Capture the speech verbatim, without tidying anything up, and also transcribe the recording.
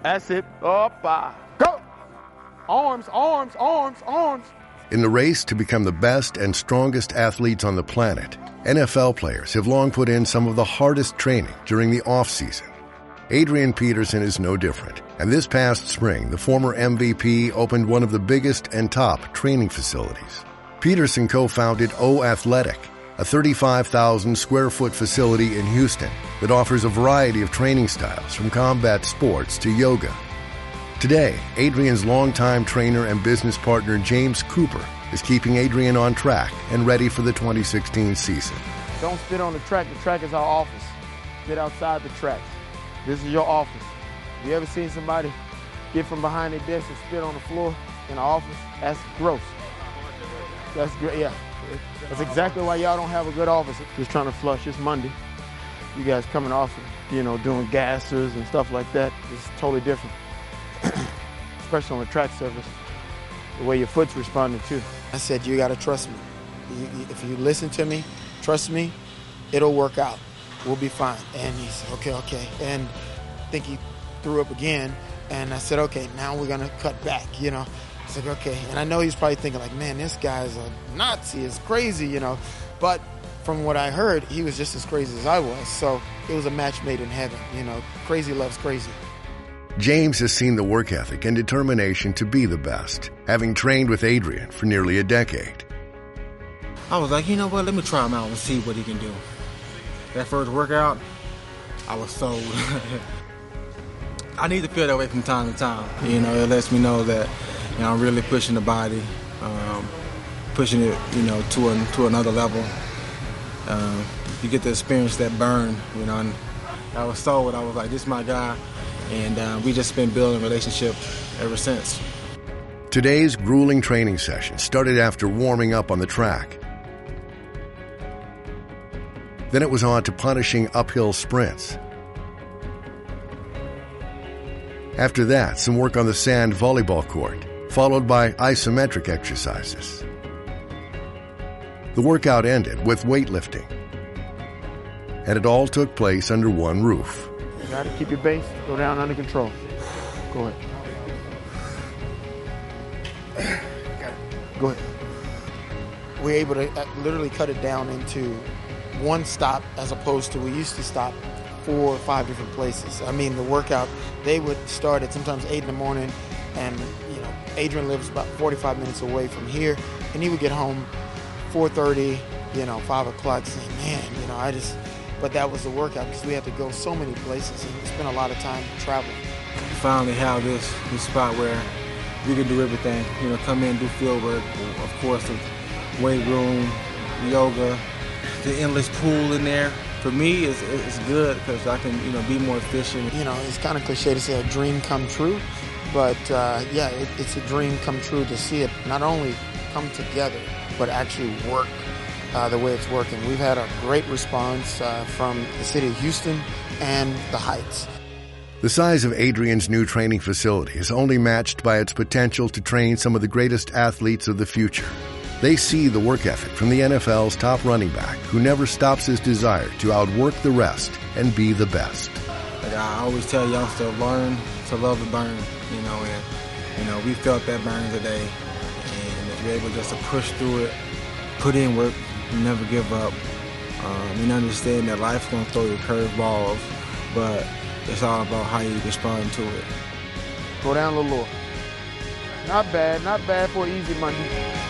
That's it. Up, go. Arms, arms, arms, arms. In the race to become the best and strongest athletes on the planet, N F L players have long put in some of the hardest training during the off-season. Adrian Peterson is no different, and this past spring, the former M V P opened one of the biggest and top training facilities. Peterson co-founded O Athletic, a thirty-five thousand square foot facility in Houston that offers a variety of training styles from combat sports to yoga. Today, Adrian's longtime trainer and business partner James Cooper is keeping Adrian on track and ready for the twenty sixteen season. Don't spit on the track. The track is our office. Get outside the track. This is your office. You ever seen somebody get from behind their desk and spit on the floor in the office? That's gross. That's great, yeah. That's exactly why y'all don't have a good office. Just trying to flush. It's Monday. You guys coming off, you know, doing gassers and stuff like that. It's totally different. Especially on the track surface, the way your foot's responding too. I said, you gotta trust me. You, you, if you listen to me, trust me, it'll work out. We'll be fine. And he said, okay, okay. And I think he threw up again. And I said, okay, now we're gonna cut back, you know. I said, okay. And I know he's probably thinking like, man, this guy's a Nazi, it's crazy, you know. But from what I heard, he was just as crazy as I was. So it was a match made in heaven, you know. Crazy loves crazy. James has seen the work ethic and determination to be the best, having trained with Adrian for nearly a decade. I was like, you know what, let me try him out and see what he can do. That first workout, I was sold. I need to feel that way from time to time. You know, it lets me know that, you know, I'm really pushing the body, um, pushing it, you know, to a, to another level. Um, you get to experience that burn, you know, and I was sold. I was like, this is my guy. And uh, we just been building a relationship ever since. Today's grueling training session started after warming up on the track. Then it was on to punishing uphill sprints. After that, some work on the sand volleyball court, followed by isometric exercises. The workout ended with weightlifting, and it all took place under one roof. You gotta keep your base, go down under control. Go ahead. Got it. Go ahead. We're able to literally cut it down into one stop as opposed to we used to stop four or five different places. I mean, the workout, they would start at sometimes eight in the morning, and you know, Adrian lives about forty-five minutes away from here, and he would get home four thirty, you know, five o'clock, saying, man, you know, I just, but that was the workout because we had to go so many places and spend a lot of time traveling. We finally have this, this spot where we can do everything, you know, come in, do field work, of course, the weight room, yoga, the endless pool in there. For me, it's, it's good because I can, you know, be more efficient. You know, it's kind of cliche to say a dream come true, but uh, yeah, it, it's a dream come true to see it not only come together, but actually work uh, the way it's working. We've had a great response uh, from the city of Houston and the Heights. The size of Adrian's new training facility is only matched by its potential to train some of the greatest athletes of the future. They see the work ethic from the N F L's top running back who never stops his desire to outwork the rest and be the best. Like I always tell youngsters, learn to love the burn, you know, and you know, we felt that burn today. And if you're able just to push through it, put in work, never give up, um, and understand that life's gonna throw you curveballs, but it's all about how you respond to it. Go down a little lower. Not bad, not bad for an easy Monday.